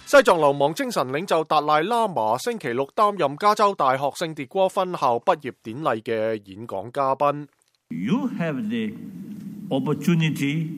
西藏流亡精神領袖達賴喇嘛星期六擔任加州大學聖迭戈分校畢業典禮嘅演講嘉賓。 You have the opportunity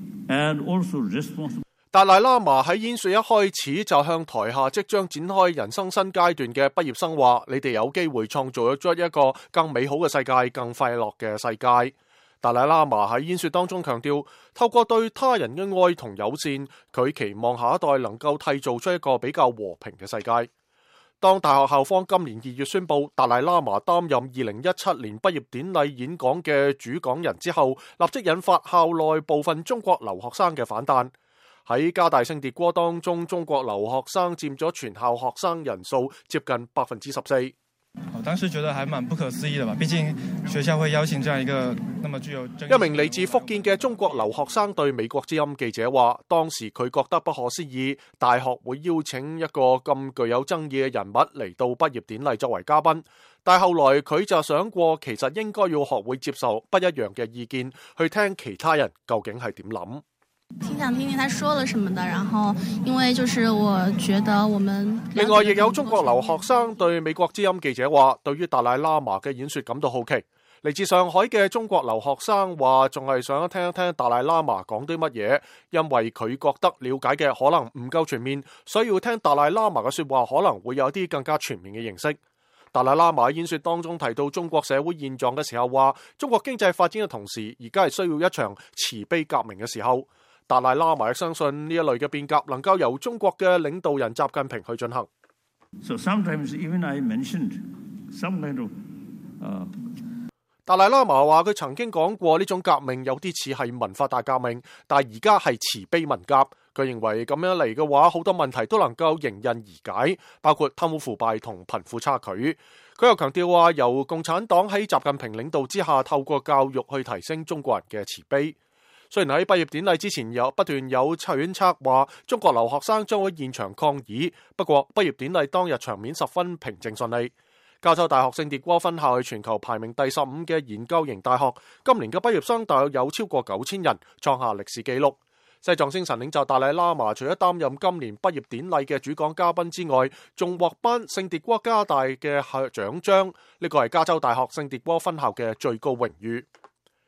and also responsibility. 達賴喇嘛喺演說一開始就向台下即將展開人生新階段嘅畢業生話：你哋有機會創造咗一個更美好嘅世界，更快樂嘅世界。達賴喇嘛喺演說當中強調，透過對他人嘅愛同友善，佢期望下一代能夠締造出一個比較和平嘅世界。當大學校方今年2月宣布達賴喇嘛擔任2017年畢業典禮演講嘅主講人之後，立即引發校內部分中國留學生嘅反彈。喺加大聖迭戈當中，中國留學生佔咗全校學生人數接近14%。 我當時覺得還蠻不可思議的吧，畢竟學校會邀請這樣一個那麼具有爭議。 一名嚟自福建嘅中國留學生對美國之音記者話，當時佢覺得不可思議，大學會邀請一個咁具有爭議嘅人物嚟到畢業典禮作為嘉賓。但後來佢就想過，其實應該要學會接受不一樣嘅意見，去聽其他人究竟係點諗。 挺想聽聽他說了什麼的，然後因為就是我覺得我們另外亦有中國留學生對美國之音記者話，對於達賴喇嘛嘅演說感到好奇。嚟自上海嘅中國留學生話，仲係想聽一聽達賴喇嘛講啲乜嘢，因為佢覺得了解嘅可能唔夠全面，所以要聽達賴喇嘛嘅說話可能會有啲更加全面嘅認識。達賴喇嘛喺演說當中提到中國社會現狀嘅時候話，中國經濟發展嘅同時，而家係需要一場慈悲革命嘅時候。達賴喇嘛相信呢一類嘅變革能夠由中國嘅領導人習近平去進行。 So sometimes even I mentioned some kind of 達賴喇嘛話佢曾經講過呢種革命有啲似係文化大革命，但係而家係慈悲文革。佢認為咁樣嚟嘅話，好多問題都能夠迎刃而解，包括貪污腐敗同貧富差距。佢又強調話，由共產黨喺習近平領導之下，透過教育去提升中國人嘅慈悲。雖然喺畢業典禮之前不斷有揣測話中國留學生將會現場抗議，不過畢業典禮當日場面十分平靜順利。加州大學聖迭戈分校係全球排名第15嘅研究型大學，今年嘅畢業生大約有超過9000人，創下歷史紀錄。西藏精神領袖達賴喇嘛除咗擔任今年畢業典禮嘅主講嘉賓之外，仲獲頒聖迭戈加大嘅獎章，呢個係加州大學聖迭戈分校嘅最高榮譽。